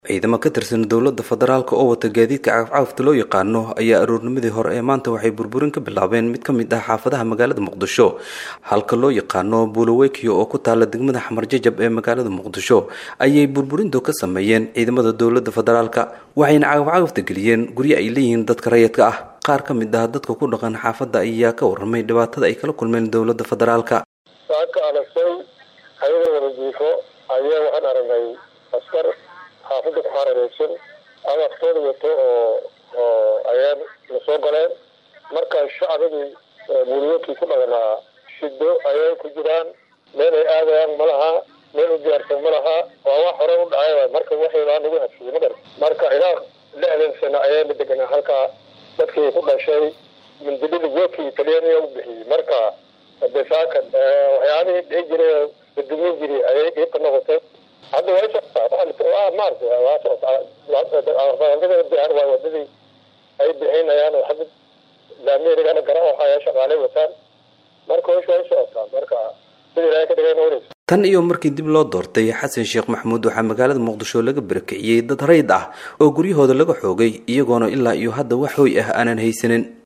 ciidamo ka tirsan dowladda federaalka oo wata gaadiidka cagaf-cagafta loo yaqaano ayaa aroornimadii hore ee maanta waxay burburin ka bilaabeen mid ka mid ah xaafadaha magaalada Muqdisho halka loo yaqaano Buulaweykiyo oo ku taala degmada Xamar Jajab ee magaalada Muqdisho ayay burburintu ka sameeyeen ciidamada dowladda federaalka waxayna cagaf-cagafta geliyeen guryo ay leeyihiin dadka rayidka ah qaar ka mid ah dadka ku dhaqan xaafadda ayaa ka warramay dhibaatada ay kala kulmeen dowladda federaalka waxaan aragnay askar xaafadda ku xareeraysan ama aftooda wato oo ayaan la soo galeen markaa shacabadii buuliyoonkii ku dhaganaa shido ayay ku jiraan meel ay aadayaan ma laha meel u diyaarsan ma laha waa wax hore u dhacay marka waxay baa nagu hafiyey madar marka ilaa 60 sano ayay la deganaa halkaa dadkii ku dhashay mindilada goobkii talyaaniga u bixiyey marka deesaaka waxyaabihii dhici jiray dadweyne jiray ayay dhibka noqotay hadda way socdaa maarta waa socdaa wadadii ay bixinayaan oo hadda daamiyada garan oo ay shaqaalay wataan marka way socdaa marka sidii ay ka dhigeen tan iyo markii dib loo doortay Xasan Sheekh Maxamuud waxa magaalada Muqdisho laga barakiciyay dad rayd ah oo guryahooda laga xoogay iyagoona ilaa iyo hadda wax hoy ah aanan haysanin